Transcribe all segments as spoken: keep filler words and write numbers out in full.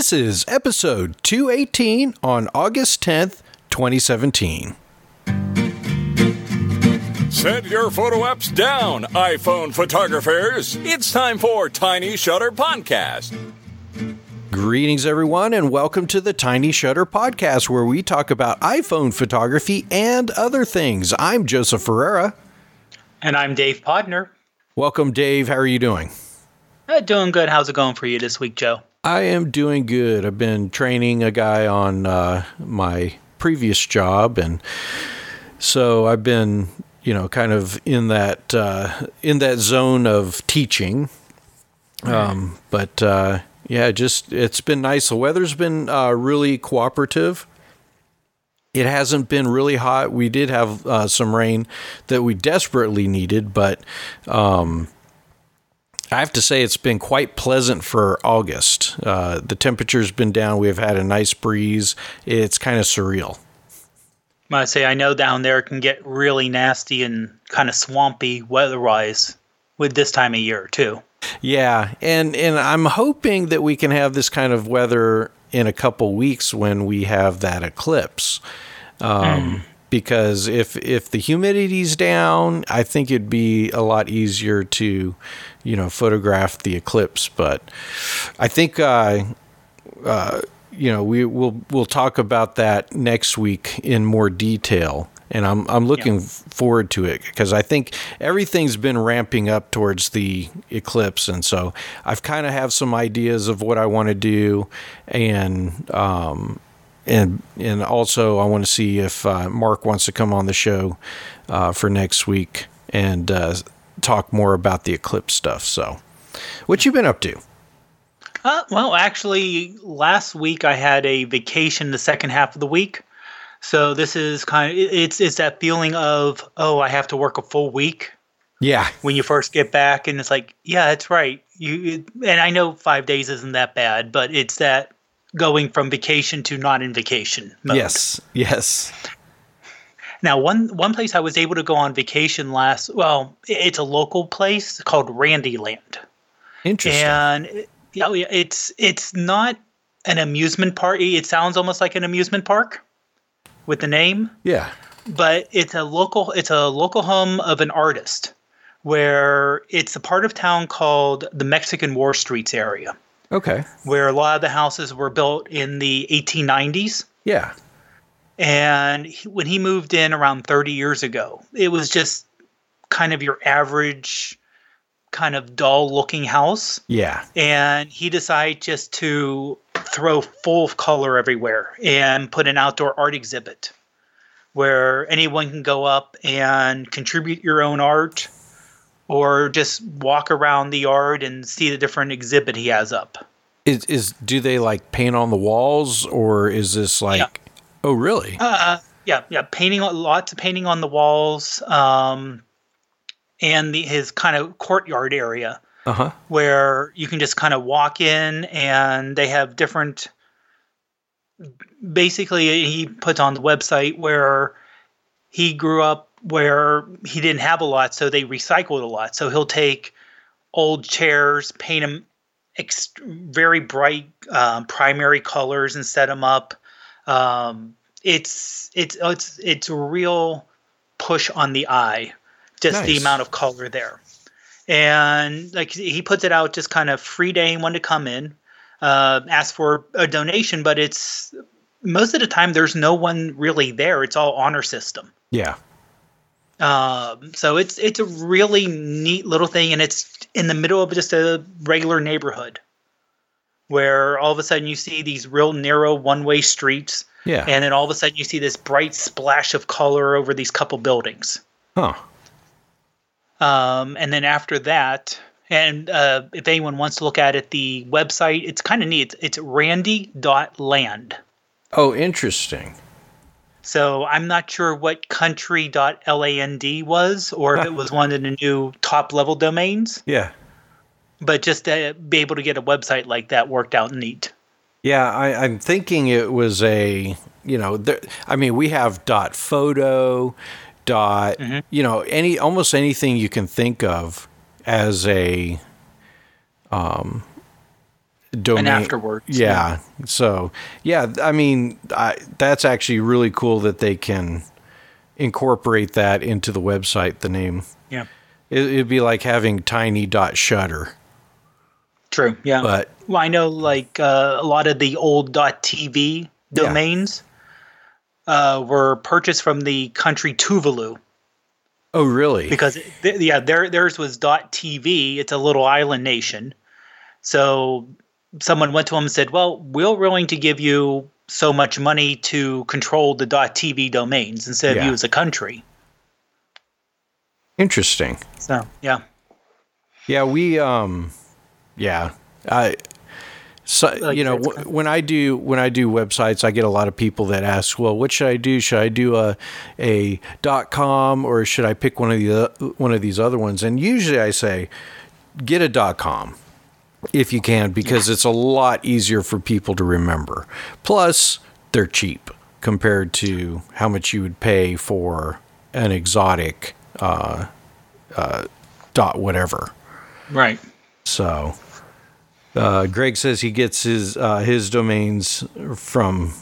This is episode two eighteen on August tenth, twenty seventeen. Set your photo apps down, iPhone photographers. It's time for Tiny Shutter Podcast. Greetings, everyone, and welcome to the Tiny Shutter Podcast, where we talk about iPhone photography and other things. I'm Joseph Ferreira. And I'm Dave Podner. Welcome, Dave. How are you doing? Uh, doing good. How's it going for you this week, Joe? I am doing good. I've been training a guy on uh, my previous job, and so I've been, you know, kind of in that uh, in that zone of teaching. Um, but uh, yeah, just it's been nice. The weather's been uh, really cooperative. It hasn't been really hot. We did have uh, some rain that we desperately needed, but um, I have to say it's been quite pleasant for August. Uh, the temperature's been down. We've had a nice breeze. It's kind of surreal. I say I know down there it can get really nasty and kind of swampy weather-wise with this time of year too. Yeah, and and I'm hoping that we can have this kind of weather in a couple weeks when we have that eclipse. Um, mm. Because if if the humidity's down, I think it'd be a lot easier to, you know, photograph the eclipse. But I think, uh, uh, you know, we will we'll talk about that next week in more detail. And I'm I'm looking yeah. forward to it because I think everything's been ramping up towards the eclipse, and so I've kind of have some ideas of what I want to do, and um, and and also I want to see if uh, Mark wants to come on the show uh, for next week and uh, talk more about the eclipse stuff. So, what you been up to? Uh, well, actually, last week I had a vacation the second half of the week. So this is kind of, it's it's that feeling of, oh, I have to work a full week. Yeah. When you first get back, and it's like, yeah, that's right. You and I know five days isn't that bad, but it's that going from vacation to not in vacation mode. Yes. Yes. Now, one one place I was able to go on vacation last, well, it's a local place called Randyland. Interesting. And it, yeah, it's it's not an amusement park. It sounds almost like an amusement park with the name. Yeah. But it's a local it's a local home of an artist where it's a part of town called the Mexican War Streets area. Okay. Where a lot of the houses were built in the eighteen nineties. Yeah. And he, when he moved in around thirty years ago, it was just kind of your average kind of dull looking house. Yeah. And he decided just to throw full of color everywhere and put an outdoor art exhibit where anyone can go up and contribute your own art or just walk around the art and see the different exhibit he has up. Is is do they like paint on the walls, or is this like, yeah. Oh, really? Uh, yeah. Yeah. Painting, lots of painting on the walls. Um, and the, his kind of courtyard area. Uh-huh. Where you can just kind of walk in, and they have different. Basically, he puts on the website where he grew up, where he didn't have a lot, so they recycled a lot. So he'll take old chairs, paint them ext- very bright um, primary colors, and set them up. Um, it's it's it's it's a real push on the eye, just nice. The amount of color there. And like he puts it out just kind of free to anyone to come in, uh, ask for a donation, but it's most of the time there's no one really there. It's all honor system. Yeah. Um, so it's it's a really neat little thing, and it's in the middle of just a regular neighborhood where all of a sudden you see these real narrow one-way streets. Yeah. And then all of a sudden you see this bright splash of color over these couple buildings. Huh. Um, and then after that, and uh, if anyone wants to look at it, the website, it's kind of neat. It's, it's randy dot land. Oh, interesting. So I'm not sure what country dot land was, or if it was one of the new top-level domains. Yeah. But just to be able to get a website like that worked out neat. Yeah, I, I'm thinking it was a, you know, there, I mean, we have dot photo, dot, mm-hmm. you know, any almost anything you can think of as a, um, domain and afterwards. Yeah. yeah. So, yeah, I mean, I, that's actually really cool that they can incorporate that into the website, the name. Yeah. It, it'd be like having tiny.shutter. True. Yeah. But well, I know like uh, a lot of the old .tv domains yeah. uh, were purchased from the country Tuvalu. Oh, really? Because th- yeah, their theirs was .tv. It's a little island nation. So someone went to him and said, "Well, we're willing to give you so much money to control the .tv domains instead yeah. of you as a country." Interesting. So yeah, yeah, we um, yeah, I. So like you know w- when I do when I do websites, I get a lot of people that ask, "Well, what should I do? Should I do a a .com or should I pick one of the one of these other ones?" And usually I say, get a .com if you can, because it's a lot easier for people to remember. Plus, they're cheap compared to how much you would pay for an exotic uh, uh, dot whatever. Right. So. Uh, Greg says he gets his uh, his domains from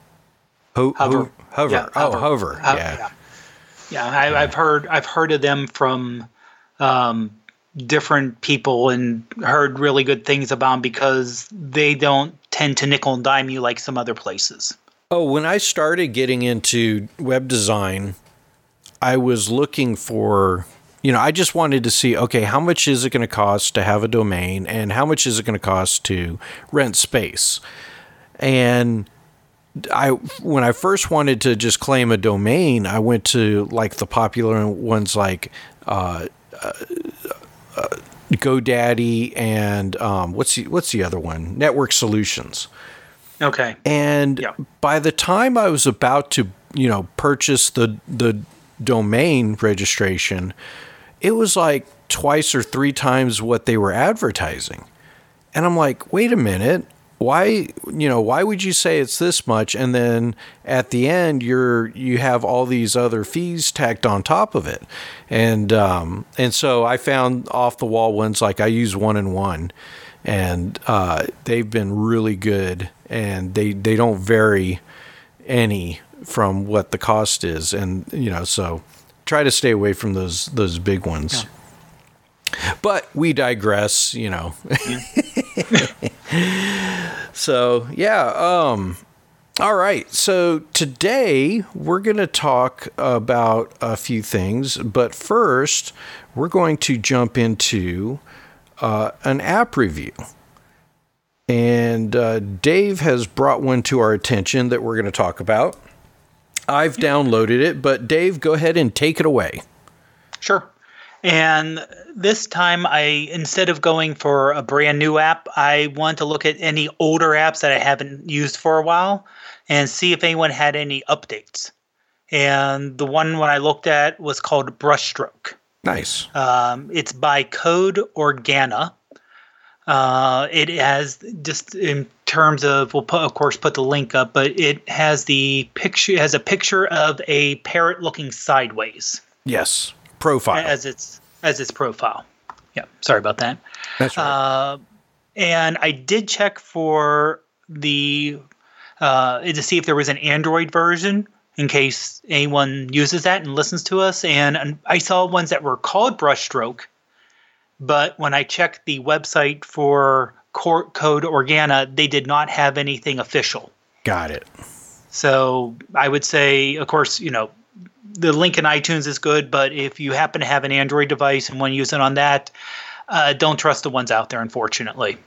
Ho- Hover. Ho- Hover. Yeah, oh, Hover. Hover. Uh, yeah. Yeah, yeah I, yeah. I've heard I've heard of them from um, different people and heard really good things about them because they don't tend to nickel and dime you like some other places. Oh, when I started getting into web design, I was looking for. You know, I just wanted to see, okay, how much is it going to cost to have a domain and how much is it going to cost to rent space? And I, when I first wanted to just claim a domain, I went to like the popular ones like uh, uh, uh, GoDaddy and um, what's the, what's the other one? Network Solutions. Okay. And yeah. by the time I was about to, you know, purchase the the domain registration, it was like twice or three times what they were advertising. And I'm like, wait a minute, why, you know, why would you say it's this much? And then at the end, you're, you have all these other fees tacked on top of it. And, um, and so I found off the wall ones, like I use One and One, and, uh, they've been really good and they, they don't vary any from what the cost is. And, you know, so try to stay away from those those big ones. Yeah. But we digress, you know. Yeah. So, yeah. Um, all right. So today we're going to talk about a few things. But first, we're going to jump into uh, an app review. And uh, Dave has brought one to our attention that we're going to talk about. I've downloaded it, but Dave, go ahead and take it away. Sure. And this time, I instead of going for a brand new app, I want to look at any older apps that I haven't used for a while and see if anyone had any updates. And the one when I looked at was called Brushstroke. Nice. Um, it's by Code Organa. Uh, it has just in terms of, we'll put, of course, put the link up, but it has the picture, it has a picture of a parrot looking sideways. Yes. Profile. As its, as its profile. Yeah. Sorry about that. That's right. Uh, and I did check for the, uh, to see if there was an Android version in case anyone uses that and listens to us. And, and I saw ones that were called Brushstroke. But when I checked the website for Code Organa, they did not have anything official. Got it. So I would say, of course, you know, the link in iTunes is good, but if you happen to have an Android device and want to use it on that, uh, don't trust the ones out there, unfortunately.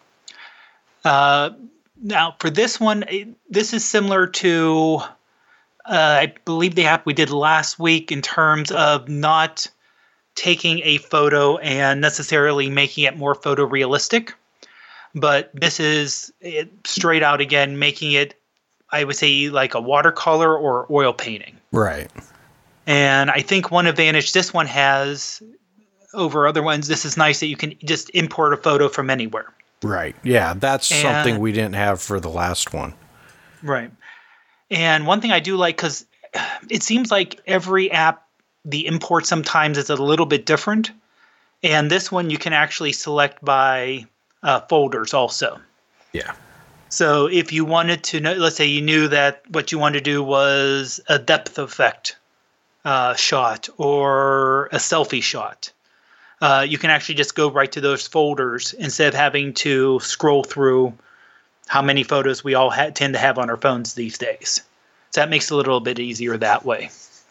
Uh, now, for this one, this is similar to, uh, I believe, the app we did last week in terms of not taking a photo and necessarily making it more photorealistic. But this is it straight out, again, making it, I would say, like a watercolor or oil painting. Right. And I think one advantage this one has over other ones, this is nice that you can just import a photo from anywhere. Right. Yeah, that's and, something we didn't have for the last one. Right. And one thing I do like, because it seems like every app, the import sometimes is a little bit different. And this one you can actually select by uh, folders also. Yeah. So if you wanted to know, let's say you knew that what you wanted to do was a depth effect uh, shot or a selfie shot, uh, you can actually just go right to those folders instead of having to scroll through how many photos we all ha- tend to have on our phones these days. So that makes it a little bit easier that way.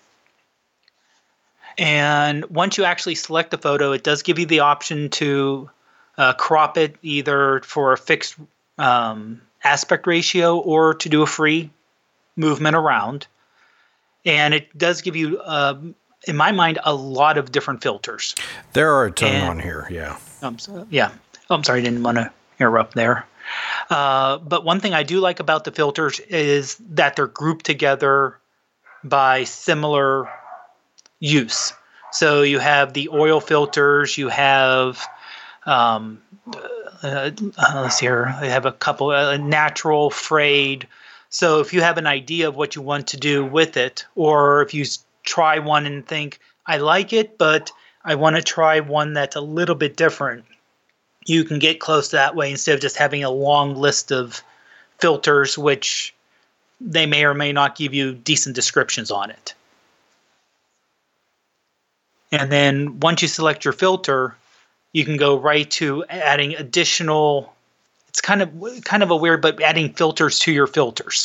And once you actually select the photo, it does give you the option to uh, crop it either for a fixed um, aspect ratio or to do a free movement around. And it does give you, uh, in my mind, a lot of different filters. There are a ton and, on here, yeah. Um, so, yeah. Oh, I'm sorry, I didn't want to interrupt there. Uh, but one thing I do like about the filters is that they're grouped together by similar use. So you have the oil filters, you have, um, uh, let's see here, I have a couple, uh, natural, frayed. So if you have an idea of what you want to do with it, or if you try one and think, I like it, but I want to try one that's a little bit different, you can get close that way instead of just having a long list of filters, which they may or may not give you decent descriptions on it. And then once you select your filter, you can go right to adding additional, it's kind of kind of a weird, but adding filters to your filters.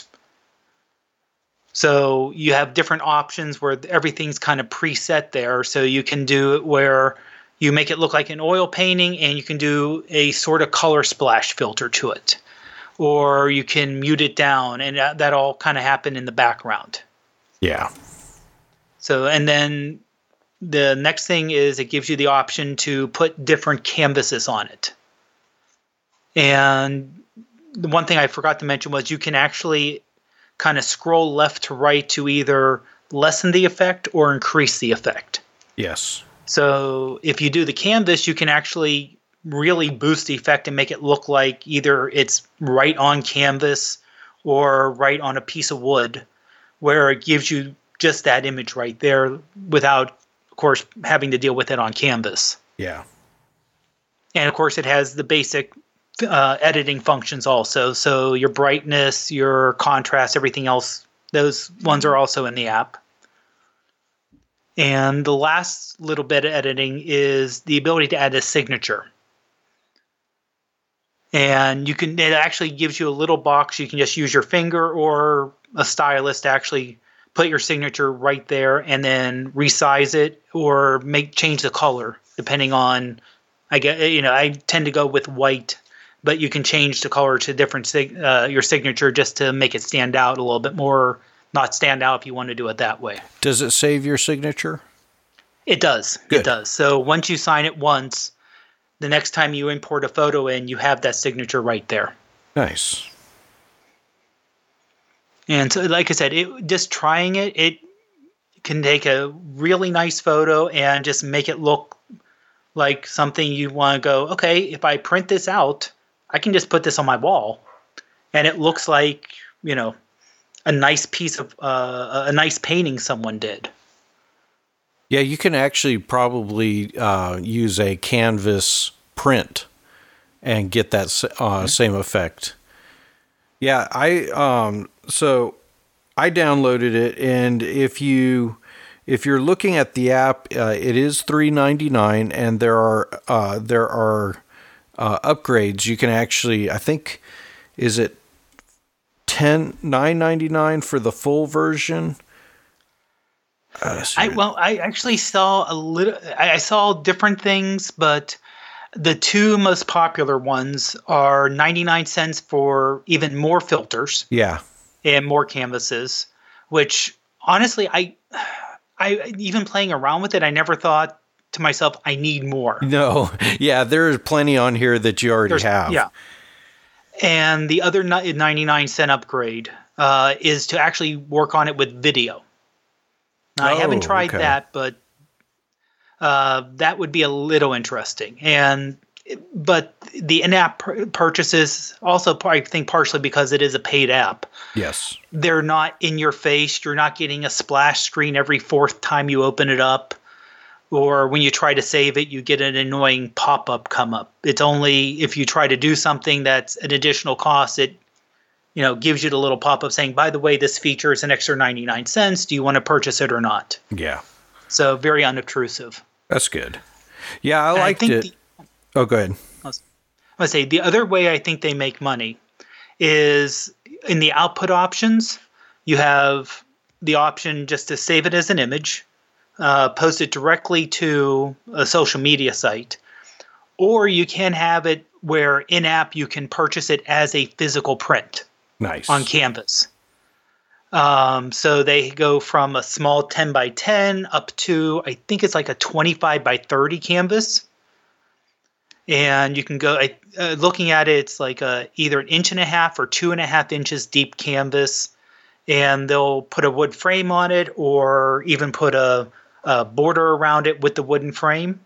So you have different options where everything's kind of preset there. So you can do it where you make it look like an oil painting and you can do a sort of color splash filter to it. Or you can mute it down, and that, that all kind of happen in the background. Yeah. So, and then the next thing is it gives you the option to put different canvases on it. And the one thing I forgot to mention was you can actually kind of scroll left to right to either lessen the effect or increase the effect. Yes. So if you do the canvas, you can actually really boost the effect and make it look like either it's right on canvas or right on a piece of wood, where it gives you just that image right there without, of course, having to deal with it on canvas. Yeah. And of course, it has the basic uh, editing functions also. So your brightness, your contrast, everything else, those ones are also in the app. And the last little bit of editing is the ability to add a signature. And you can, it actually gives you a little box. You can just use your finger or a stylus to actually put your signature right there and then resize it or make change the color depending on, I get, you know, I tend to go with white, but you can change the color to different, sig- uh, your signature just to make it stand out a little bit more, not stand out if you want to do it that way. Does it save your signature? It does. Good. It does. So once you sign it once, the next time you import a photo in, you have that signature right there. Nice. And so, like I said, it, just trying it, it can take a really nice photo and just make it look like something you want to go, okay, if I print this out, I can just put this on my wall. And it looks like, you know, a nice piece of, uh, a nice painting someone did. Yeah, you can actually probably uh, use a canvas print and get that uh, mm-hmm. same effect. Yeah, I um, so I downloaded it, and if you if you're looking at the app, uh, it is three ninety-nine, and there are uh, there are uh, upgrades. You can actually, I think, is it ten nine ninety-nine for the full version? Uh, I well, I actually saw a little. I, I saw different things, but the two most popular ones are ninety-nine cents for even more filters, yeah, and more canvases. Which honestly, I, I even playing around with it, I never thought to myself, I need more. No, yeah, there's plenty on here that you already There's, have. Yeah, and the other ninety-nine cent upgrade uh, is to actually work on it with video. Now, oh, I haven't tried okay. that, but uh, that would be a little interesting. And but the in-app pur- purchases also, I think, partially because it is a paid app. Yes, they're not in your face. You're not getting a splash screen every fourth time you open it up. or when you try to save it, you get an annoying pop-up come up. It's only if you try to do something that's an additional cost, it you know gives you the little pop-up saying, by the way, this feature is an extra ninety-nine cents. Do you want to purchase it or not? Yeah. So very unobtrusive. That's good. Yeah, I And liked I think it. The, oh, go ahead. I was going to say, the other way I think they make money is in the output options. You have the option just to save it as an image, uh, post it directly to a social media site, or you can have it where in-app you can purchase it as a physical print Nice. on Canvas. Um, so they go from a small ten by ten up to, I think it's like a twenty-five by thirty canvas. And you can go, uh, looking at it, it's like a, either an inch and a half or two and a half inches deep canvas. And they'll put a wood frame on it, or even put a, a border around it with the wooden frame.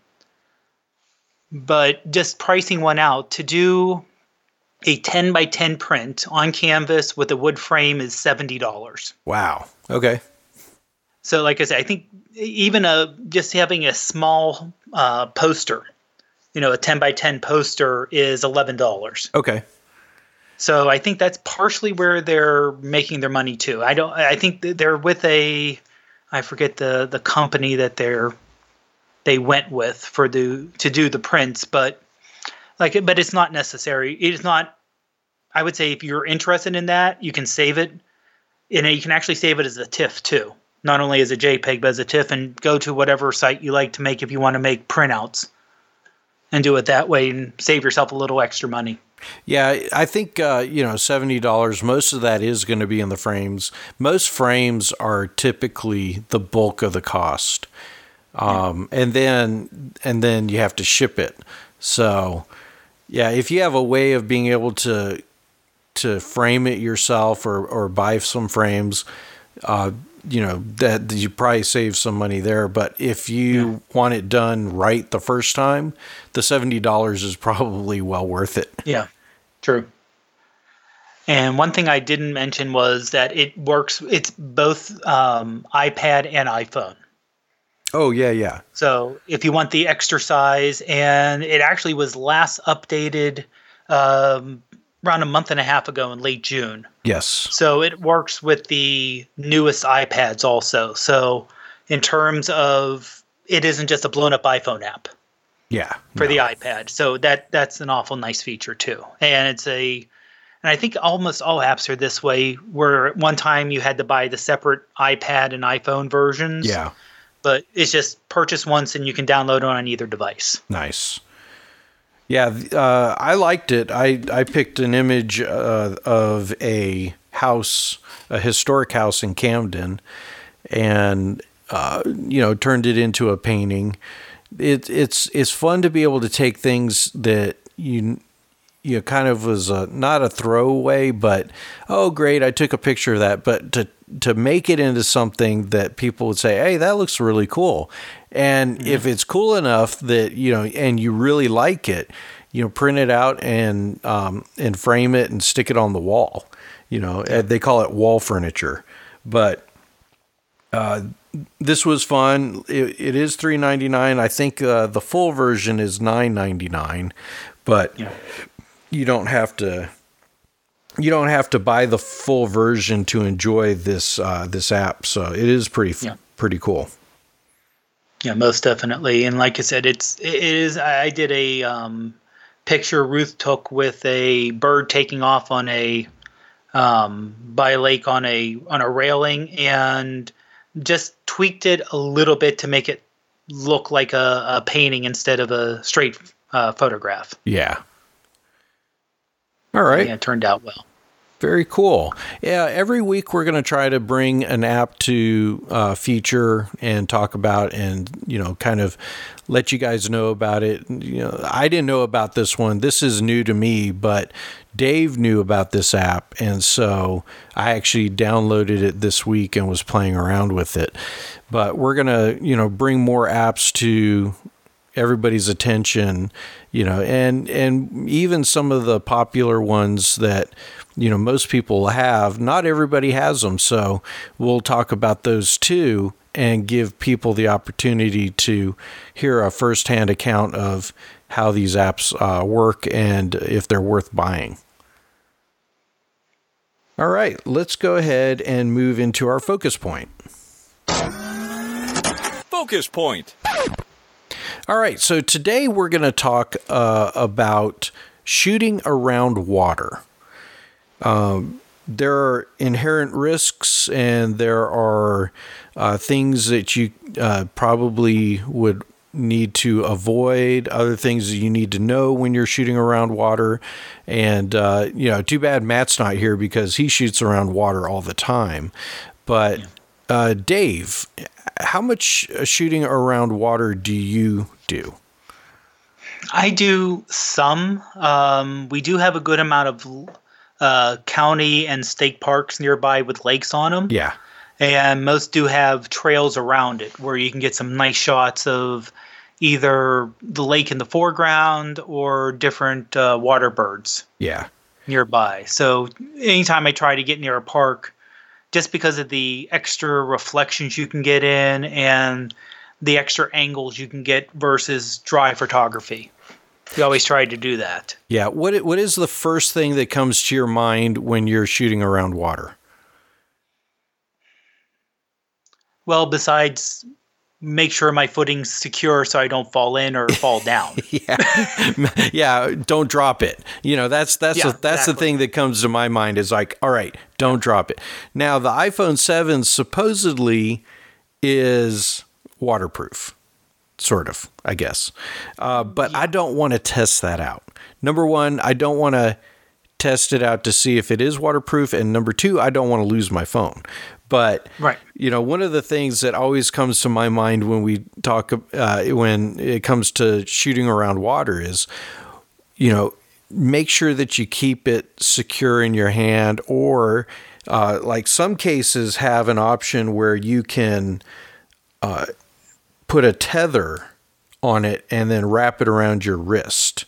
But just pricing one out, to do a ten by ten print on canvas with a wood frame is seventy dollars. Wow. Okay. So like I said, I think even a just having a small uh, poster, you know, a ten by ten poster is eleven dollars. Okay. So I think that's partially where they're making their money too. I don't. I think they're with a, I forget the the company that they're they went with for the to do the prints, but like, but it's not necessary. It's not. I would say if you're interested in that, you can save it, and you can actually save it as a TIFF too, not only as a JPEG but as a TIFF, and go to whatever site you like to make if you want to make printouts, and do it that way and save yourself a little extra money. Yeah, I think, uh, you know, seventy dollars, most of that is going to be in the frames. Most frames are typically the bulk of the cost. Um, yeah. and then, and then you have to ship it. So yeah, if you have a way of being able to, to frame it yourself or, or buy some frames, uh, you know, that you probably save some money there. But if you yeah. want it done right the first time, the seventy dollars is probably well worth it. Yeah, true. And one thing I didn't mention was that it works, it's both um, iPad and iPhone. Oh, yeah, yeah. So if you want the extra size, and it actually was last updated um, around a month and a half ago in late June. Yes. So it works with the newest iPads also. So in terms of, it isn't just a blown up iPhone app. Yeah. For no. the iPad. So that that's an awful nice feature too. And it's a, and I think almost all apps are this way, where at one time you had to buy the separate iPad and iPhone versions. Yeah. But it's just purchase once and you can download it on either device. Nice. Yeah, uh, I liked it. I, I picked an image uh, of a house, a historic house in Camden, and, uh, you know, turned it into a painting. It, it's it's fun to be able to take things that you you know, kind of was a, not a throwaway, but, oh, great, I took a picture of that, but to to make it into something that people would say, hey, that looks really cool. And mm-hmm. if it's cool enough that, you know, and you really like it, you know, print it out and um, and frame it and stick it on the wall. You know, yeah. They call it wall furniture. But uh, this was fun. It, it is three ninety-nine. I think uh, the full version is nine ninety-nine, but yeah. you don't have to. You don't have to buy the full version to enjoy this uh, this app. So it is pretty yeah. pretty cool. Yeah, most definitely. And like I said, it's it is. I did a um, picture Ruth took with a bird taking off on a um, by a lake on a on a railing, and just tweaked it a little bit to make it look like a, a painting instead of a straight uh, photograph. Yeah. All right. Yeah, it turned out well. Very cool. Yeah, every week we're going to try to bring an app to uh, feature and talk about, and you know, kind of let you guys know about it. You know, I didn't know about this one. This is new to me, but Dave knew about this app, and so I actually downloaded it this week and was playing around with it. But we're going to, you know, bring more apps to everybody's attention, you know, and and even some of the popular ones that, you know, most people have, not everybody has them. So we'll talk about those too and give people the opportunity to hear a firsthand account of how these apps uh, work and if they're worth buying. All right, let's go ahead and move into our focus point. Focus point. All right, so today we're going to talk uh, about shooting around water. Um, there are inherent risks, and there are uh, things that you uh, probably would need to avoid, other things that you need to know when you're shooting around water. And, uh, you know, too bad Matt's not here because he shoots around water all the time. But, uh, Dave, how much shooting around water do you do? I do some. Um, we do have a good amount of uh, county and state parks nearby with lakes on them. Yeah. And most do have trails around it where you can get some nice shots of either the lake in the foreground or different uh, water birds. Yeah. Nearby. So anytime I try to get near a park, just because of the extra reflections you can get in and the extra angles you can get versus dry photography. We always try to do that. Yeah. What What is the first thing that comes to your mind when you're shooting around water? Well, besides make sure my footing's secure so I don't fall in or fall down. yeah. yeah. Don't drop it. You know, that's, that's, Yeah, a, that's exactly. the thing that comes to my mind is like, all right, don't drop it. Now the iPhone seven supposedly is waterproof, sort of, I guess. Uh, but yeah. I don't want to test that out. Number one, I don't want to test it out to see if it is waterproof. And number two, I don't want to lose my phone. But, right. you know, one of the things that always comes to my mind when we talk, uh, when it comes to shooting around water is, you know, make sure that you keep it secure in your hand, or uh, like some cases have an option where you can uh, put a tether on it and then wrap it around your wrist.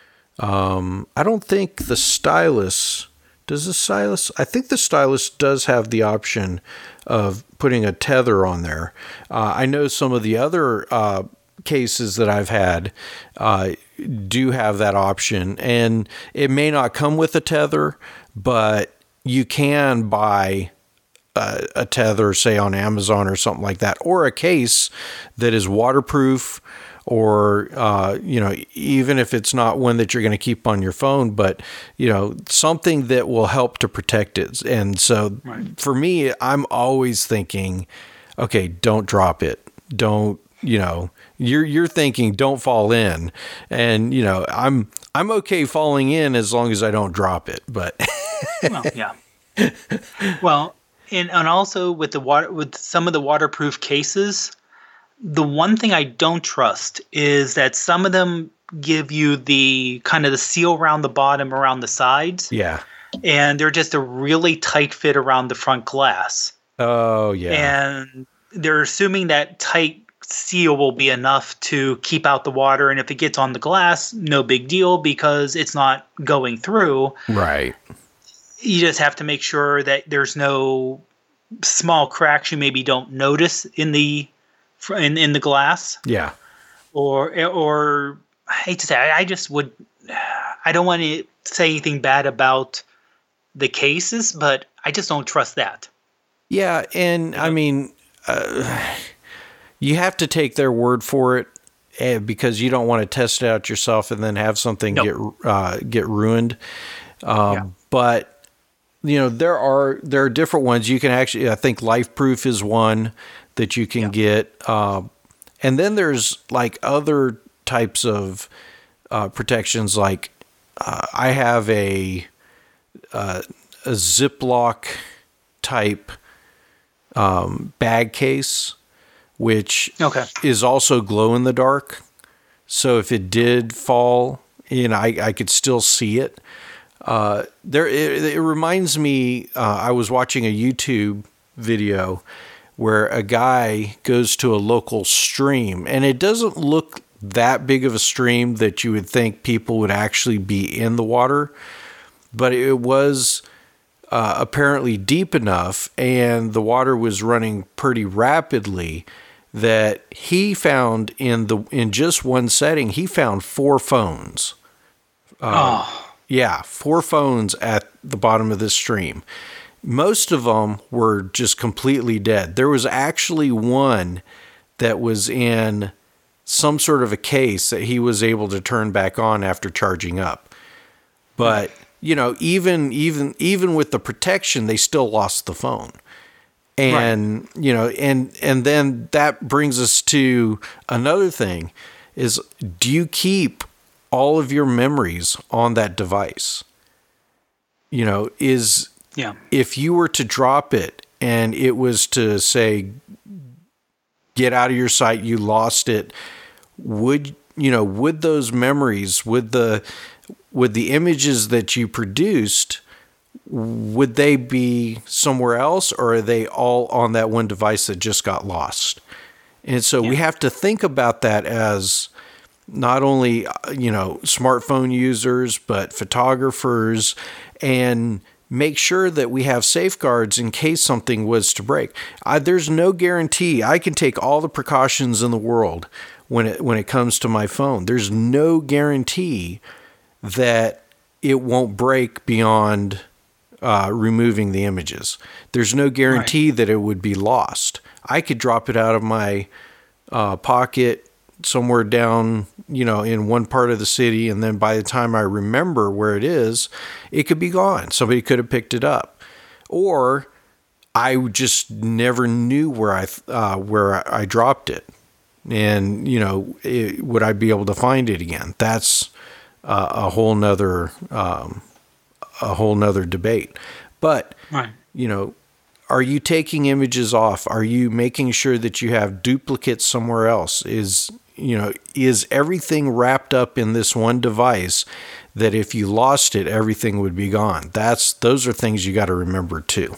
Um, I don't think the stylus... Does the stylus? I think the stylus does have the option of putting a tether on there. Uh, I know some of the other uh, cases that I've had uh, do have that option, and it may not come with a tether, but you can buy a, a tether, say on Amazon or something like that, or a case that is waterproof. Or, uh, you know, even if it's not one that you're going to keep on your phone, but, you know, something that will help to protect it. And so right. for me, I'm always thinking, okay, don't drop it. Don't, you know, you're, you're thinking don't fall in. And, you know, I'm, I'm okay falling in as long as I don't drop it, but. well, yeah. Well, and, and also with the water, with some of the waterproof cases, the one thing I don't trust is that some of them give you the kind of the seal around the bottom, around the sides. Yeah. And they're just a really tight fit around the front glass. Oh, yeah. And they're assuming that tight seal will be enough to keep out the water. And if it gets on the glass, no big deal because it's not going through. Right. You just have to make sure that there's no small cracks you maybe don't notice in the In, in the glass. Yeah. Or, or I hate to say, I, I just would, I don't want to say anything bad about the cases, but I just don't trust that. Yeah. And I mean, uh, you have to take their word for it uh, because you don't want to test it out yourself and then have something nope. get, uh, get ruined. Um, yeah. But, you know, there are, there are different ones you can actually, I think LifeProof is one that you can yeah. get. Uh, and then there's like other types of uh, protections. Like uh, I have a, uh, a Ziploc type um, bag case, which okay. is also glow in the dark. So if it did fall, you know, I, I could still see it. Uh, there, it, it reminds me, uh, I was watching a YouTube video where a guy goes to a local stream, and it doesn't look that big of a stream that you would think people would actually be in the water, but it was uh, apparently deep enough and the water was running pretty rapidly that he found in the in just one setting, he found four phones. Uh, oh. Yeah, four phones at the bottom of this stream. Most of them were just completely dead. There was actually one that was in some sort of a case that he was able to turn back on after charging up. But, you know, even even even with the protection, they still lost the phone. And, right. you know, and and then that brings us to another thing is, do you keep all of your memories on that device? You know, is yeah. if you were to drop it and it was to say, get out of your sight, you lost it, would, you know, would those memories, would the, would the images that you produced, would they be somewhere else, or are they all on that one device that just got lost? And so yeah. we have to think about that as not only, you know, smartphone users, but photographers, and make sure that we have safeguards in case something was to break. I, there's no guarantee. I can take all the precautions in the world when it when it comes to my phone. There's no guarantee that it won't break beyond uh, removing the images. There's no guarantee right. that it would be lost. I could drop it out of my uh, pocket somewhere down, you know, in one part of the city, and then by the time I remember where it is, it could be gone. Somebody could have picked it up, or I just never knew where I uh, where I dropped it, and you know, it, would I be able to find it again? That's uh, a whole nother um, a whole nother debate. But right. you know, are you taking images off? Are you making sure that you have duplicates somewhere else? Is You know, is everything wrapped up in this one device that if you lost it, everything would be gone? That's those are things you got to remember too.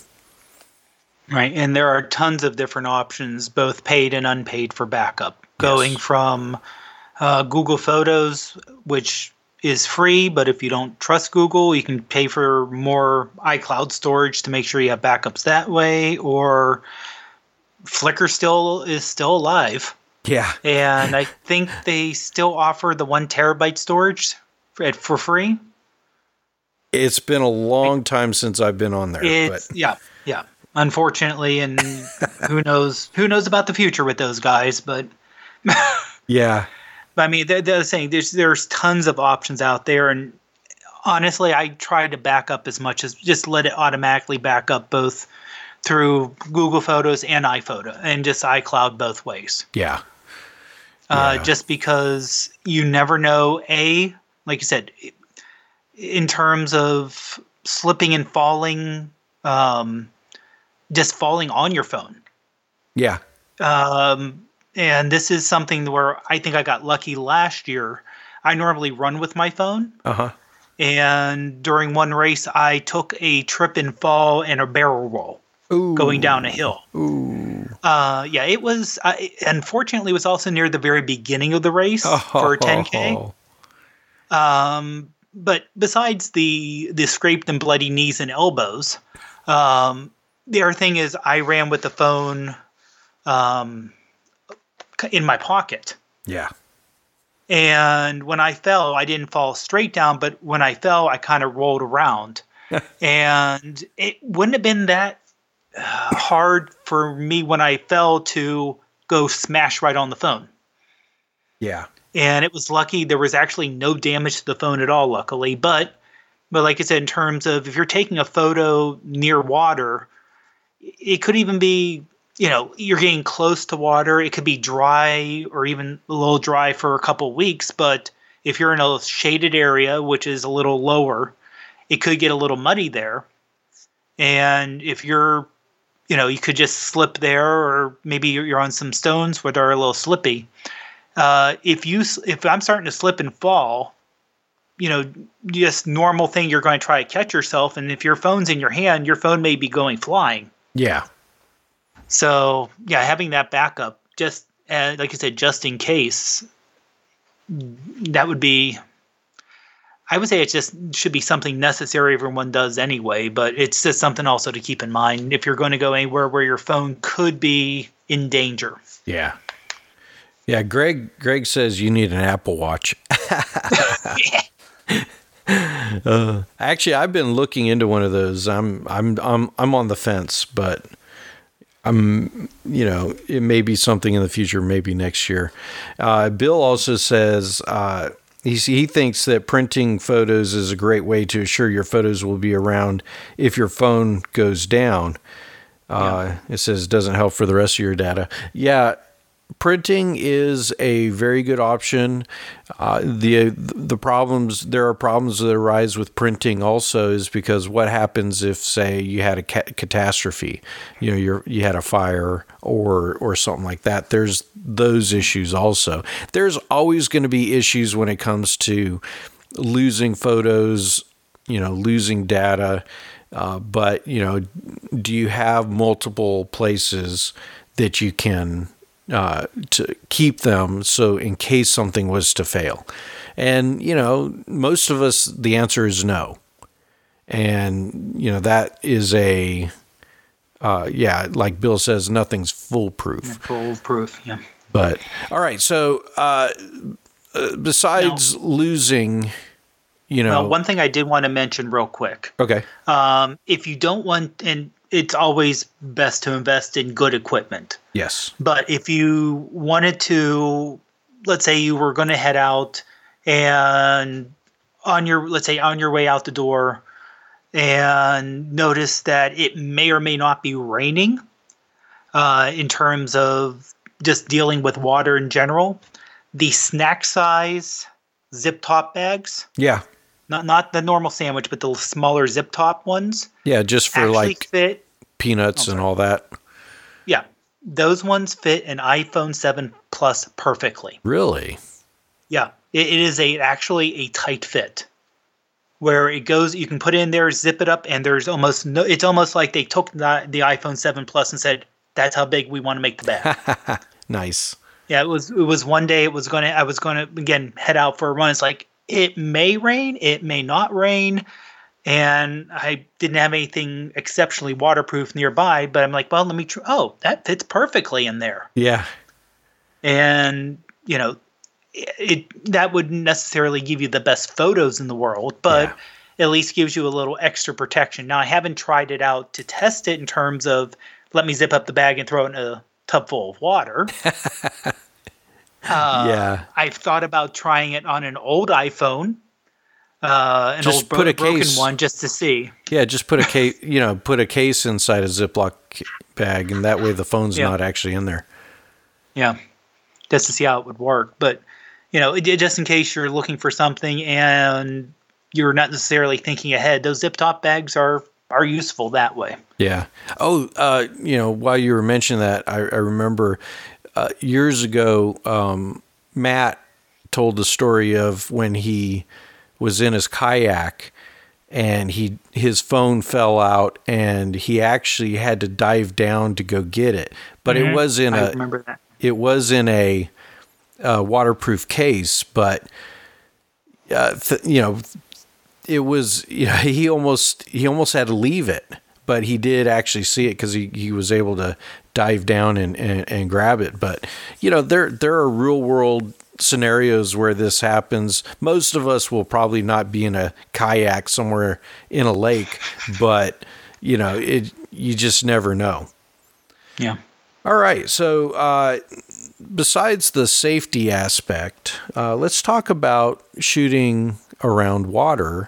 Right, and there are tons of different options, both paid and unpaid, for backup. Going yes. from uh, Google Photos, which is free, but if you don't trust Google, you can pay for more iCloud storage to make sure you have backups that way. Or Flickr still is still alive. Yeah. And I think they still offer the one terabyte storage for, for free. It's been a long time since I've been on there. It's, but. Yeah, yeah. Unfortunately, and who knows who knows about the future with those guys, but yeah. But I mean, they're, they're saying there's there's tons of options out there, and honestly, I try to back up as much as just let it automatically back up both through Google Photos and iPhoto, and just iCloud both ways. Yeah. Uh, yeah. Just because you never know, A, like you said, in terms of slipping and falling, um, just falling on your phone. Yeah. Um, and this is something where I think I got lucky last year. I normally run with my phone. Uh-huh. And during one race, I took a trip and fall and a barrel roll. Ooh. Going down a hill. Ooh. Uh, yeah, it was, uh, unfortunately, it was also near the very beginning of the race oh, for a ten K. Oh. Um, but besides the, the scraped and bloody knees and elbows, um, the other thing is I ran with the phone um, in my pocket. Yeah. And when I fell, I didn't fall straight down, but when I fell, I kind of rolled around. And it wouldn't have been that hard for me when I fell to go smash right on the phone. Yeah. And it was lucky there was actually no damage to the phone at all, luckily. But, but like I said, in terms of if you're taking a photo near water, it could even be, you know, you're getting close to water. It could be dry or even a little dry for a couple weeks. But if you're in a shaded area, which is a little lower, it could get a little muddy there. And if you're, you know, you could just slip there, or maybe you're on some stones where they're a little slippy. Uh, if you, if I'm starting to slip and fall, you know, just normal thing, you're going to try to catch yourself. And if your phone's in your hand, your phone may be going flying. Yeah. So yeah, having that backup, just uh, like I said, just in case, that would be, I would say it just should be something necessary everyone does anyway, but it's just something also to keep in mind if you're going to go anywhere where your phone could be in danger. Yeah. Yeah, Greg Greg says you need an Apple Watch. uh, actually, I've been looking into one of those. I'm I'm I'm I'm on the fence, but I'm you know, it may be something in the future, maybe next year. Uh, Bill also says uh He, he thinks that printing photos is a great way to assure your photos will be around if your phone goes down. Uh, yeah. It says it doesn't help for the rest of your data. Yeah, printing is a very good option. Uh, the the problems there are problems that arise with printing also is because what happens if, say, you had a ca- catastrophe, you know, you you had a fire or or something like that. There's those issues also. There's always going to be issues when it comes to losing photos, you know, losing data. Uh, but you know, do you have multiple places that you can Uh, to keep them so in case something was to fail? And, you know, most of us, the answer is no. And, you know, that is a, uh, yeah, like Bill says, nothing's foolproof. Foolproof, yeah. But, all right, so uh, uh, besides now, losing, you know. Well, one thing I did want to mention real quick. Okay. Um, if you don't want, and it's always best to invest in good equipment. Yes. But if you wanted to, let's say you were going to head out and on your, let's say on your way out the door and notice that it may or may not be raining uh, in terms of just dealing with water in general, the snack size zip top bags. Yeah. Not not the normal sandwich, but the smaller zip top ones. Yeah, just for like fit, peanuts oh, and all that. Yeah, those ones fit an iPhone seven Plus perfectly. Really? Yeah, it, it is a actually a tight fit, where it goes. You can put it in there, zip it up, and there's almost no. It's almost like they took the, the iPhone seven Plus and said, "That's how big we want to make the bag." Nice. Yeah, it was. It was one day. It was going to. I was going to again head out for a run. It's like, it may rain, it may not rain, and I didn't have anything exceptionally waterproof nearby, but I'm like, well, let me try. Oh, that fits perfectly in there. Yeah. And, you know, it that wouldn't necessarily give you the best photos in the world, but yeah. at least gives you a little extra protection. Now, I haven't tried it out to test it in terms of let me zip up the bag and throw it in a tub full of water. Uh, yeah, I've thought about trying it on an old iPhone, uh, an just old bro- put a broken case, one, just to see. Yeah, just put a case, you know, put a case inside a Ziploc bag, and that way the phone's yeah. not actually in there. Yeah, just to see how it would work. But you know, it, just in case you're looking for something and you're not necessarily thinking ahead, those zip top bags are are useful that way. Yeah. Oh, uh, you know, while you were mentioning that, I, I remember. Uh, years ago, um, Matt told the story of when he was in his kayak and he his phone fell out and he actually had to dive down to go get it. But mm-hmm. it was in I a remember that. It was in a, a waterproof case, but uh, th- you know, it was you know, he almost he almost had to leave it. But he did actually see it because he, he was able to dive down and, and, and grab it. But, you know, there there are real world scenarios where this happens. Most of us will probably not be in a kayak somewhere in a lake, but, you know, it you just never know. Yeah. All right. So uh, besides the safety aspect, uh, let's talk about shooting around water.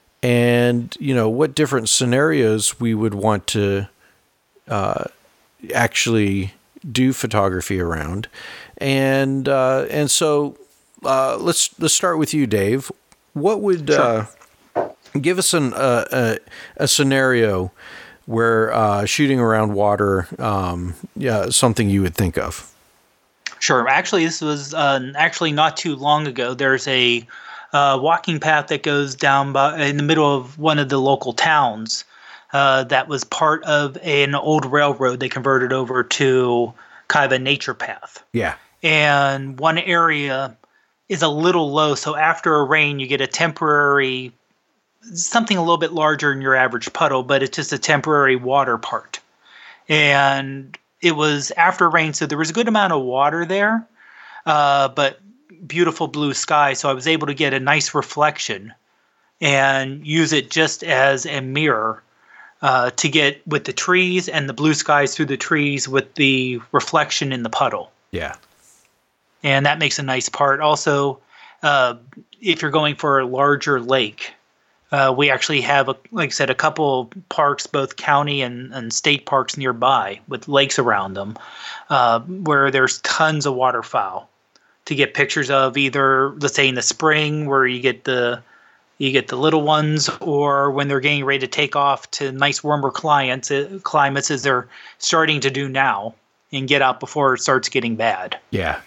And, you know, what different scenarios we would want to uh, actually do photography around. And uh, and so uh, let's let's start with you, Dave. What would sure. uh, give us an, uh, a, a scenario where uh, shooting around water, um, yeah, something you would think of? Sure. Actually, this was uh, actually not too long ago. There's a Uh, walking path that goes down by, in the middle of one of the local towns uh, that was part of an old railroad they converted over to kind of a nature path. Yeah. And one area is a little low. So after a rain, you get a temporary, something a little bit larger than your average puddle, but it's just a temporary water part. And it was after rain, so there was a good amount of water there, uh, but beautiful blue sky. So I was able to get a nice reflection and use it just as a mirror uh, to get with the trees and the blue skies through the trees with the reflection in the puddle. Yeah. And that makes a nice part. Also, uh, if you're going for a larger lake, uh, we actually have, a, like I said, a couple parks, both county and, and state parks nearby with lakes around them, uh, where there's tons of waterfowl to get pictures of, either, let's say in the spring where you get the you get the little ones, or when they're getting ready to take off to nice warmer climates, uh, climates as they're starting to do now, and get out before it starts getting bad. Yeah.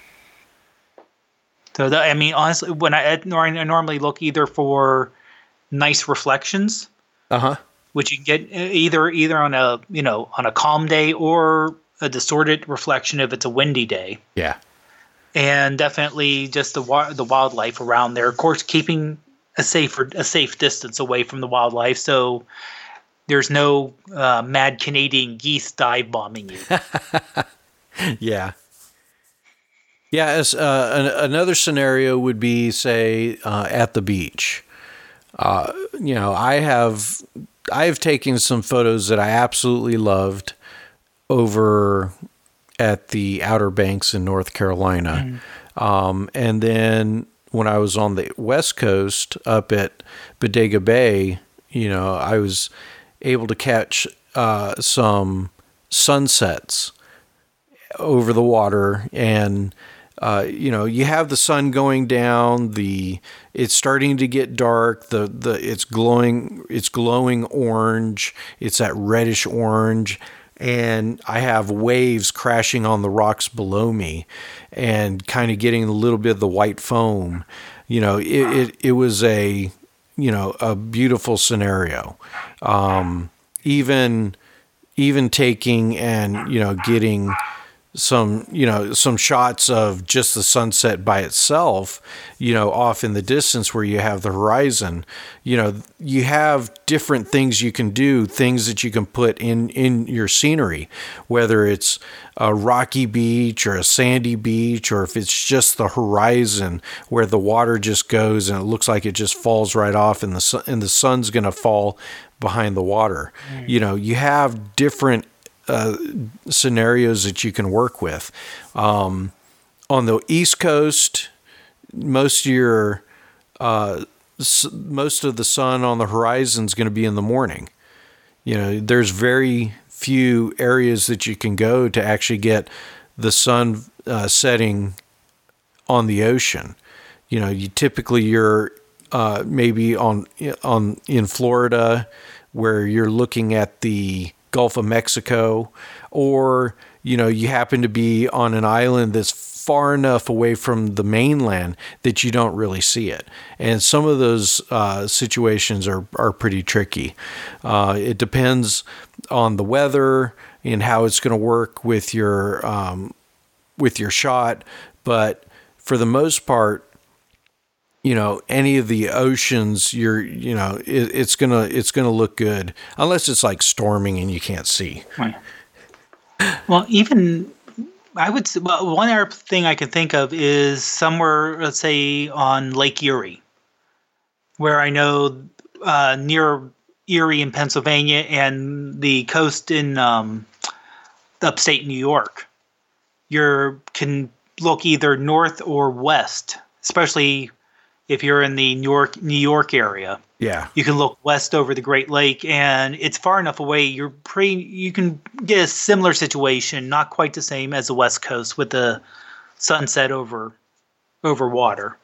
So, that, I mean, honestly, when I, I normally look either for nice reflections, uh-huh, which you can get either either on a you know on a calm day or a distorted reflection if it's a windy day. Yeah, and definitely just the wa- the wildlife around there. Of course, keeping a safe a safe distance away from the wildlife, so there's no uh, mad Canadian geese dive bombing you. Yeah. Yeah, as uh, an, another scenario would be, say, uh, at the beach. Uh, you know, I have I have taken some photos that I absolutely loved over at the Outer Banks in North Carolina, mm. um, and then when I was on the West Coast up at Bodega Bay, you know, I was able to catch uh, some sunsets over the water. And Uh, you know, you have the sun going down, the it's starting to get dark, the the it's glowing it's glowing orange, it's that reddish orange, and I have waves crashing on the rocks below me and kind of getting a little bit of the white foam. You know, it it, it was a you know, a beautiful scenario. Um, even even taking and, you know, getting some, you know, some shots of just the sunset by itself, you know, off in the distance where you have the horizon. You know, you have different things you can do, things that you can put in, in your scenery, whether it's a rocky beach or a sandy beach, or if it's just the horizon where the water just goes and it looks like it just falls right off and the sun, and the sun's going to fall behind the water. Mm. You know, you have different Uh, scenarios that you can work with. Um, on the East Coast, most of your uh, s- most of the sun on the horizon is going to be in the morning. You know, there's very few areas that you can go to actually get the sun uh, setting on the ocean. You know, you typically you're uh, maybe on on in Florida, where you're looking at the Gulf of Mexico, or, you know, you happen to be on an island that's far enough away from the mainland that you don't really see it. And some of those uh, situations are, are pretty tricky. Uh, it depends on the weather and how it's going to work with your, um, with your shot. But for the most part, you know, any of the oceans, you're, you know, it, it's gonna, it's gonna look good, unless it's like storming and you can't see. Right. Well, even I would. Well, one other thing I could think of is somewhere, let's say, on Lake Erie, where I know uh, near Erie in Pennsylvania and the coast in um, upstate New York, you can look either north or west, especially if you're in the New York, New York area. Yeah. You can look west over the Great Lake, and it's far enough away. You're pretty, you can get a similar situation, not quite the same as the West Coast with the sunset over, over water.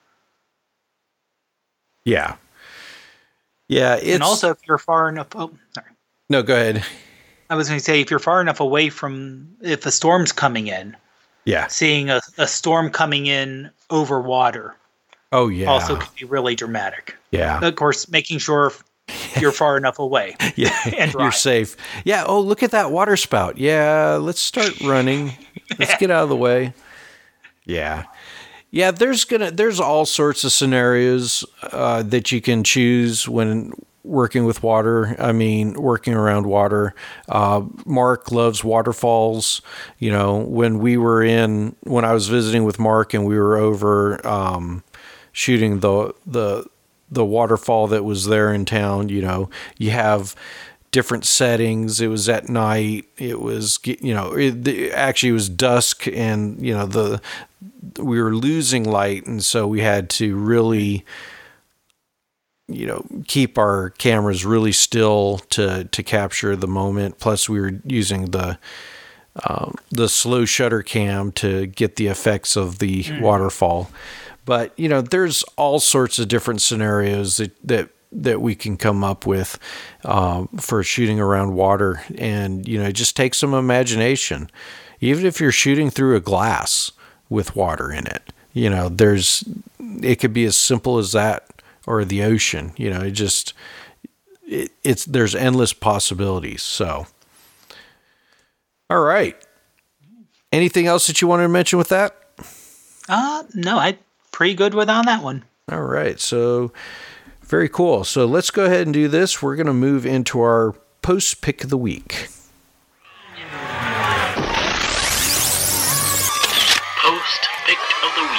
Yeah. Yeah. It's, and also if you're far enough, oh, sorry. No, go ahead. I was going to say, if you're far enough away from, if a storm's coming in, yeah, seeing a, a storm coming in over water. Oh, yeah. Also can be really dramatic. Yeah. Of course, making sure you're far enough away. Yeah. And dry. You're safe. Yeah. Oh, look at that water spout. Yeah. Let's start running. Let's get out of the way. Yeah. Yeah, there's gonna there's all sorts of scenarios uh, that you can choose when working with water. I mean, working around water. Uh, Mark loves waterfalls. You know, when we were in, when I was visiting with Mark and we were over um, shooting the the the waterfall that was there in town, you know, you have different settings. It was at night. It was, you know, it, actually it was dusk, and you know the we were losing light, and so we had to really, you know, keep our cameras really still to to capture the moment. Plus, we were using the um, the slow shutter cam to get the effects of the mm. waterfall. But you know, there's all sorts of different scenarios that that, that we can come up with uh, for shooting around water, and you know, it just takes some imagination. Even if you're shooting through a glass with water in it, you know, there's it could be as simple as that. Or the ocean, you know, it just, it, it's, there's endless possibilities. So, all right. Anything else that you wanted to mention with that? Uh, no, I pretty good with on that one. All right. So very cool. So let's go ahead and do this. We're going to move into our post pick of the week. Post pick of the week.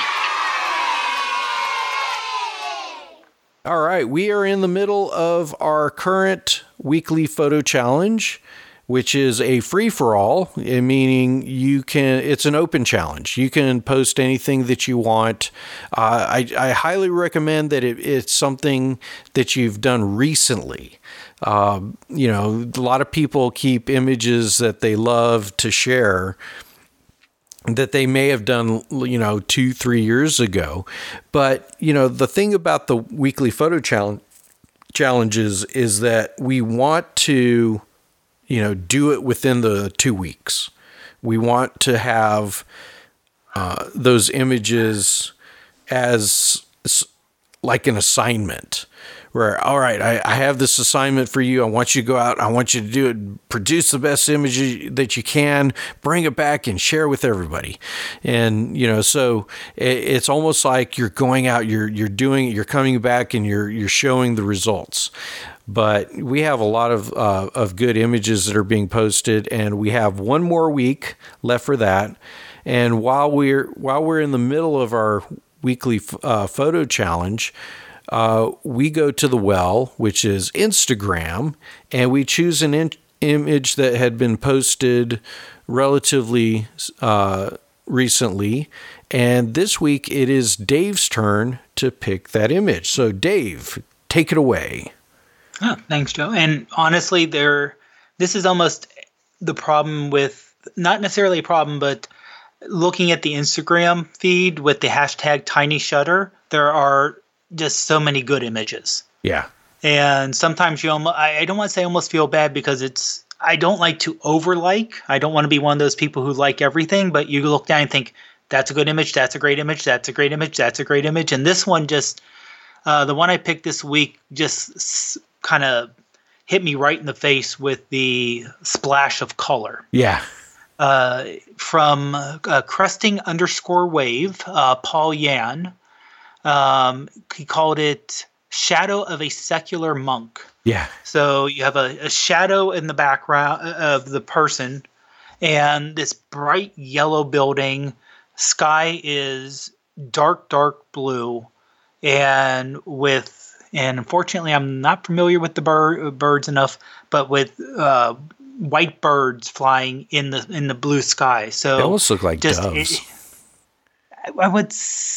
All right, we are in the middle of our current weekly photo challenge, which is a free-for-all, meaning you can. It's an open challenge. You can post anything that you want. Uh, I, I highly recommend that it, it's something that you've done recently. Uh, you know, a lot of people keep images that they love to share that they may have done, you know, two, three years ago. But, you know, the thing about the weekly photo challenge challenges is that we want to, you know, do it within the two weeks. We want to have uh, those images as like an assignment. Where, all right, I, I have this assignment for you. I want you to go out. I want you to do it. Produce the best image that you can. Bring it back and share with everybody. And you know, so it, it's almost like you're going out. You're you're doing. You're coming back and you're you're showing the results. But we have a lot of uh, of good images that are being posted, and we have one more week left for that. And while we're while we're in the middle of our weekly uh, photo challenge. Uh, we go to the well, which is Instagram, and we choose an in- image that had been posted relatively uh, recently. And this week it is Dave's turn to pick that image. So Dave, take it away. Oh, thanks, Joe. And honestly, there, this is almost the problem with, not necessarily a problem, but looking at the Instagram feed with the hashtag Tiny Shutter, there are just so many good images. Yeah. And sometimes you almost, I, I don't want to say almost feel bad because it's, I don't like to over like. I don't want to be one of those people who like everything, but you look down and think, that's a good image, that's a great image, that's a great image, that's a great image. And this one just, uh, the one I picked this week just s- kind of hit me right in the face with the splash of color. Yeah. Uh, from uh, Cresting underscore wave, uh, Paul Yan. Um, he called it Shadow of a Secular Monk. Yeah. So you have a, a shadow in the background of the person and this bright yellow building. Sky is dark, dark blue. And with, and unfortunately, I'm not familiar with the bird, birds enough, but with uh, white birds flying in the in the blue sky. So they almost look like just, doves. It, I would.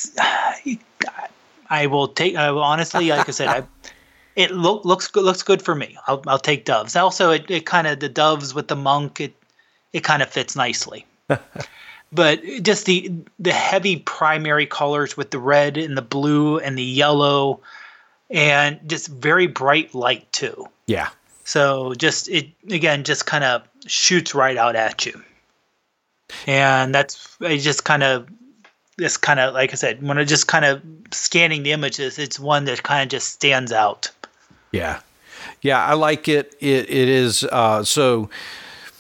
I will take. I will honestly, like I said, I, it lo- looks good. Looks good for me. I'll I'll take doves. Also, it, it kind of the doves with the monk. It it kind of fits nicely. But just the the heavy primary colors with the red and the blue and the yellow, and just very bright light too. Yeah. So just it again, just kind of shoots right out at you, and that's it. Just kind of. This kind of, like I said, when I just kind of scanning the images, it's one that kind of just stands out. Yeah. Yeah, I like it. It It is, uh, so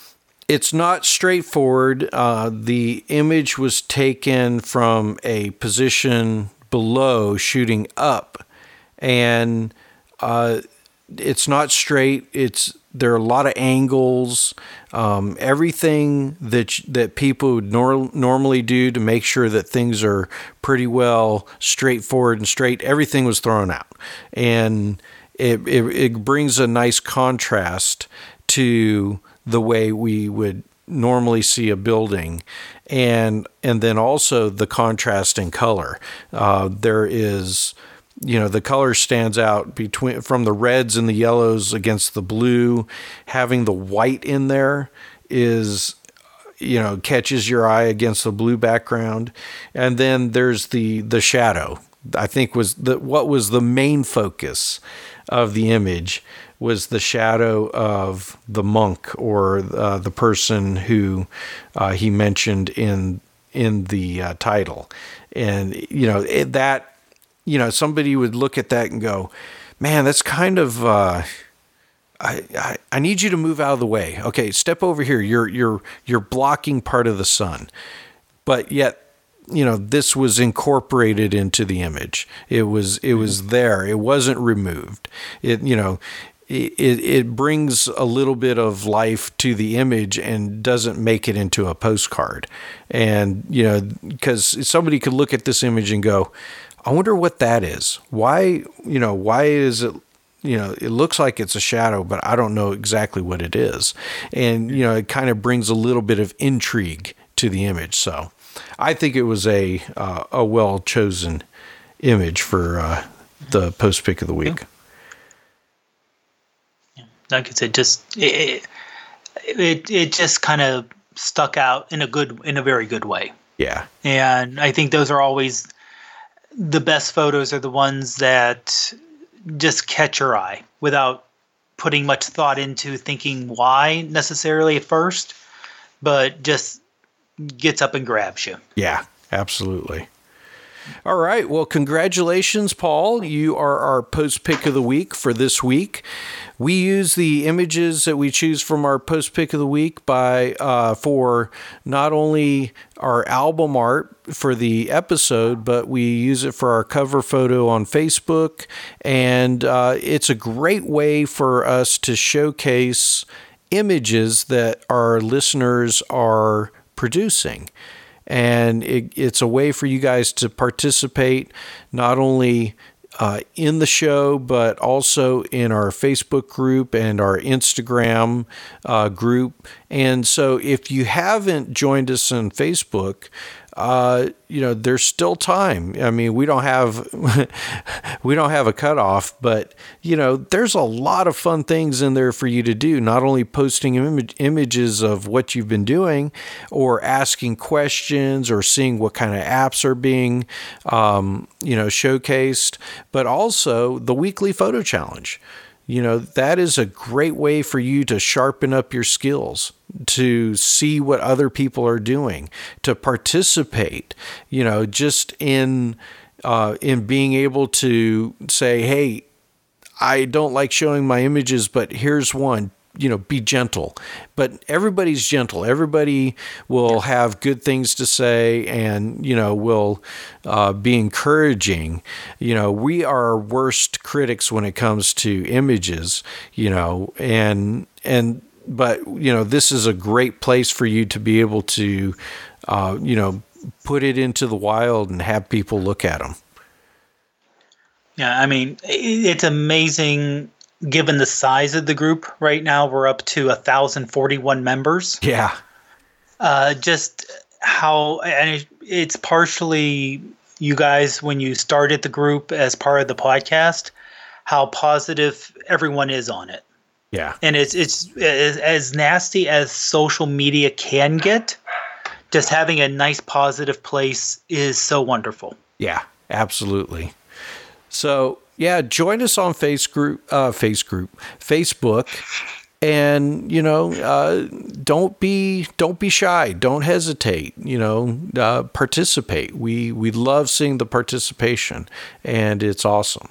it's not straightforward. Uh, the image was taken from a position below, shooting up, and uh, it's not straight. It's there are a lot of angles. Um, everything that that people would nor- normally do to make sure that things are pretty well straightforward and straight, everything was thrown out, and it it, it brings a nice contrast to the way we would normally see a building, and and then also the contrast in color. Uh, there is, you know, the color stands out between from the reds and the yellows against the blue. Having the white in there is, you know, catches your eye against the blue background. And then there's the the shadow. I think was the what was the main focus of the image was the shadow of the monk, or uh, the person who uh, he mentioned in in the uh, title. And you know it, that you know somebody would look at that and go, man, that's kind of uh, I, I I need you to move out of the way. Okay, step over here. You're you're you're blocking part of the sun. But yet, you know, this was incorporated into the image. It was it was there. It wasn't removed. It you know, it it brings a little bit of life to the image and doesn't make it into a postcard. And you know, because somebody could look at this image and go, I wonder what that is. Why you know why is it? You know, it looks like it's a shadow, but I don't know exactly what it is. And you know, it kind of brings a little bit of intrigue to the image. So I think it was a uh, a well chosen image for uh, the post pick of the week. Yeah. Like I said, just it it, it just kind of stuck out in a good in a very good way. Yeah, and I think those are always the best photos, are the ones that just catch your eye without putting much thought into thinking why necessarily at first, but just gets up and grabs you. Yeah, absolutely. All right. Well, congratulations, Paul. You are our post pick of the week for this week. We use the images that we choose from our post pick of the week by uh, for not only our album art for the episode, but we use it for our cover photo on Facebook. And uh, it's a great way for us to showcase images that our listeners are producing. And it, it's a way for you guys to participate not only uh, in the show, but also in our Facebook group and our Instagram uh, group. And so if you haven't joined us on Facebook, uh, you know, there's still time. I mean, we don't have, we don't have a cutoff, but you know, there's a lot of fun things in there for you to do. Not only posting Im- images of what you've been doing, or asking questions, or seeing what kind of apps are being, um, you know, showcased, but also the weekly photo challenge. You know, that is a great way for you to sharpen up your skills, to see what other people are doing, to participate, you know, just in uh, in being able to say, hey, I don't like showing my images, but here's one. You know, be gentle. But everybody's gentle. Everybody will have good things to say, and, you know, will uh, be encouraging. You know, we are our worst critics when it comes to images, you know, and, and, but, you know, this is a great place for you to be able to, uh, you know, put it into the wild and have people look at them. Yeah, I mean, it's amazing. Given the size of the group right now, we're up to one thousand forty-one members. Yeah. Uh, just how, and it's partially you guys, when you started the group as part of the podcast, how positive everyone is on it. Yeah. And it's, it's as, as nasty as social media can get, just having a nice positive place is so wonderful. Yeah, absolutely. So, yeah, join us on face group, uh, face group, Facebook, and you know, uh, don't be don't be shy, don't hesitate. You know, uh, participate. We we love seeing the participation, and it's awesome.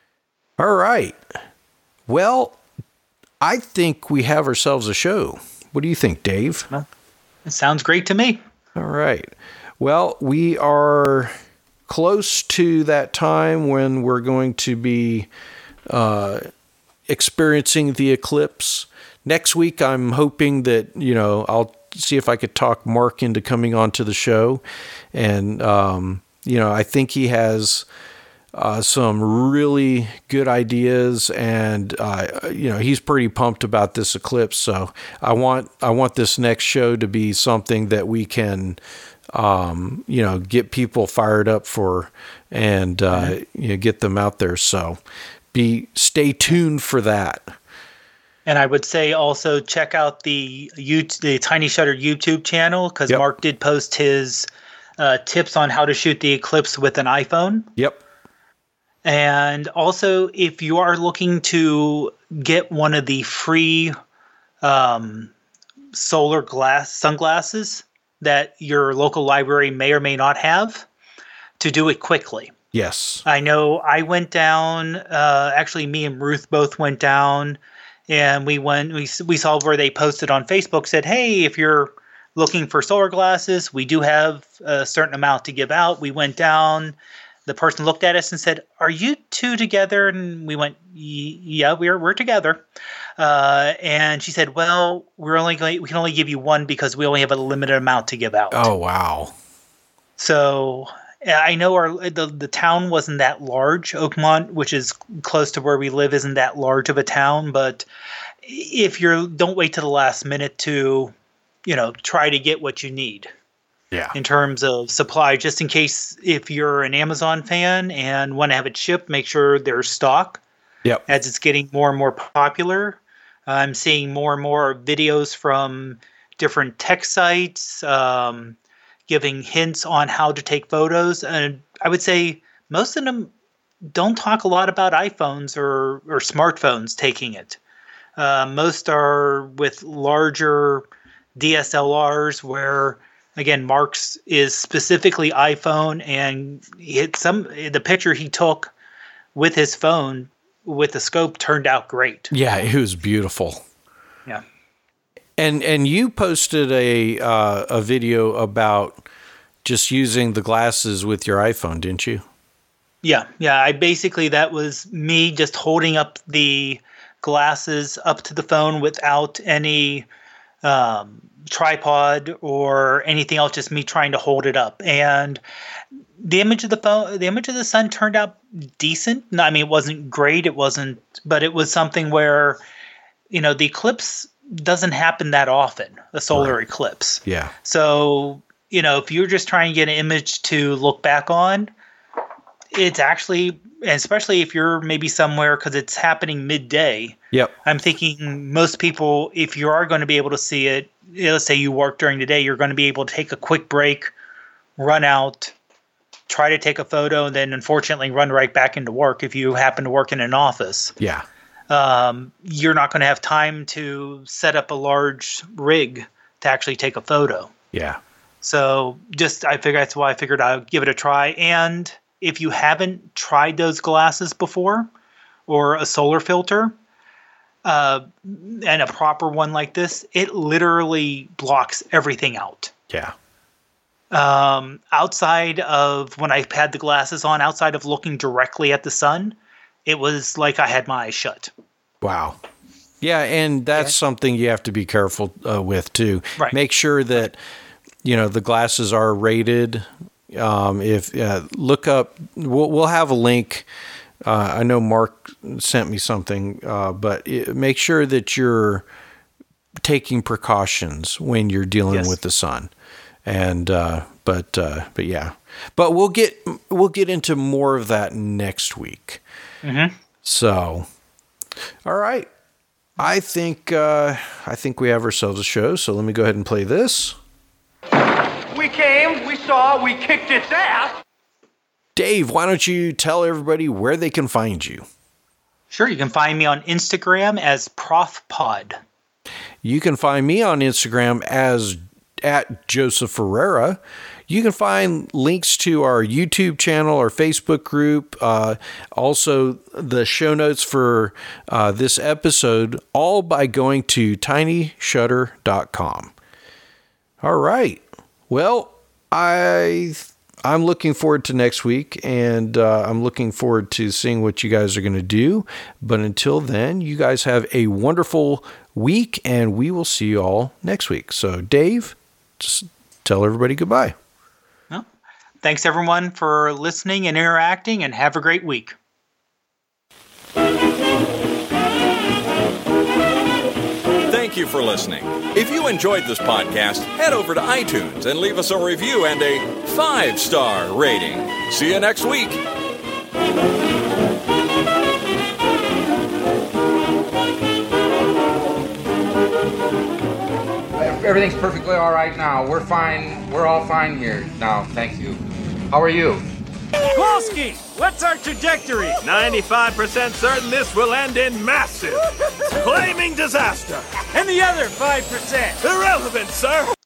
All right, well, I think we have ourselves a show. What do you think, Dave? Well, it sounds great to me. All right. Well, we are close to that time when we're going to be uh, experiencing the eclipse. Next week, I'm hoping that, you know, I'll see if I could talk Mark into coming onto the show. And, um, you know, I think he has uh, some really good ideas, and, uh, you know, he's pretty pumped about this eclipse. So I want, I want this next show to be something that we can, um, you know, get people fired up for, and, uh, mm-hmm. you know, get them out there. So be, stay tuned for that. And I would say also check out the YouTube, the Tiny Shutter YouTube channel, because yep. Mark did post his uh, tips on how to shoot the eclipse with an iPhone. Yep. And also, if you are looking to get one of the free um, solar glass sunglasses that your local library may or may not have, to do it quickly. Yes. I know I went down, uh, actually me and Ruth both went down, and we went, we, we saw where they posted on Facebook, said, hey, if you're looking for solar glasses, we do have a certain amount to give out. We went down. The person looked at us and said, are you two together? And we went, yeah, we're we're together. Uh, and she said, well, we're only going, we can only give you one because we only have a limited amount to give out. Oh, wow. So I know our the, the town wasn't that large. Oakmont, which is close to where we live, isn't that large of a town. But if you're, don't wait to the last minute to, you know, try to get what you need. Yeah. In terms of supply, just in case if you're an Amazon fan and want to have it shipped, make sure there's stock. Yep. As it's getting more and more popular, I'm seeing more and more videos from different tech sites um, giving hints on how to take photos. And I would say most of them don't talk a lot about iPhones or, or smartphones taking it. Uh, most are with larger D S L Rs where, again, Mark's is specifically iPhone, and it, some the picture he took with his phone with the scope turned out great. Yeah, it was beautiful. Yeah, and and you posted a uh, a video about just using the glasses with your iPhone, didn't you? Yeah, yeah. I basically that was me just holding up the glasses up to the phone without any Um, tripod or anything else, just me trying to hold it up. And the image of the phone, the image of the sun turned out decent. No, I mean, it wasn't great. It wasn't, but it was something where, you know, the eclipse doesn't happen that often, a solar right. eclipse. Yeah. So, you know, if you're just trying to get an image to look back on, it's actually, especially if you're maybe somewhere because it's happening midday. Yep. I'm thinking most people, if you are going to be able to see it, let's say you work during the day, you're going to be able to take a quick break, run out, try to take a photo, and then unfortunately run right back into work if you happen to work in an office. Yeah. Um, you're not going to have time to set up a large rig to actually take a photo. Yeah. So just, I figured that's why I figured I'd give it a try. And if you haven't tried those glasses before or a solar filter, uh, and a proper one like this, it literally blocks everything out. Yeah. Um, outside of when I had the glasses on, outside of looking directly at the sun, it was like I had my eyes shut. Wow. Yeah, and that's okay. something you have to be careful uh, with too. Right. Make sure that, you know, the glasses are rated. Um, if uh, look up, we'll, we'll have a link. Uh, I know Mark sent me something, uh, but it, make sure that you're taking precautions when you're dealing yes. with the sun. And uh, but uh, but yeah, but we'll get we'll get into more of that next week. Mm-hmm. So, all right, I think uh, I think we have ourselves a show. So let me go ahead and play this. We came, we saw, we kicked its ass. Dave, why don't you tell everybody where they can find you? Sure, you can find me on Instagram as ProfPod. You can find me on Instagram as at Joseph Ferreira. You can find links to our YouTube channel, our Facebook group, uh, also the show notes for uh, this episode, all by going to tiny shutter dot com. All right. Well, I, I'm looking forward to next week, and uh, I'm looking forward to seeing what you guys are going to do. But until then, you guys have a wonderful week, and we will see you all next week. So, Dave, just tell everybody goodbye. Well, thanks, everyone, for listening and interacting, and have a great week. Thank you for listening. If you enjoyed this podcast, head over to iTunes and leave us a review and a five-star rating. See you next week. Everything's perfectly all right now. We're fine. We're all fine here now. Thank you. How are you? Kowalski, what's our trajectory? ninety-five percent certain this will end in massive, flaming disaster. And the other five percent? Irrelevant, sir.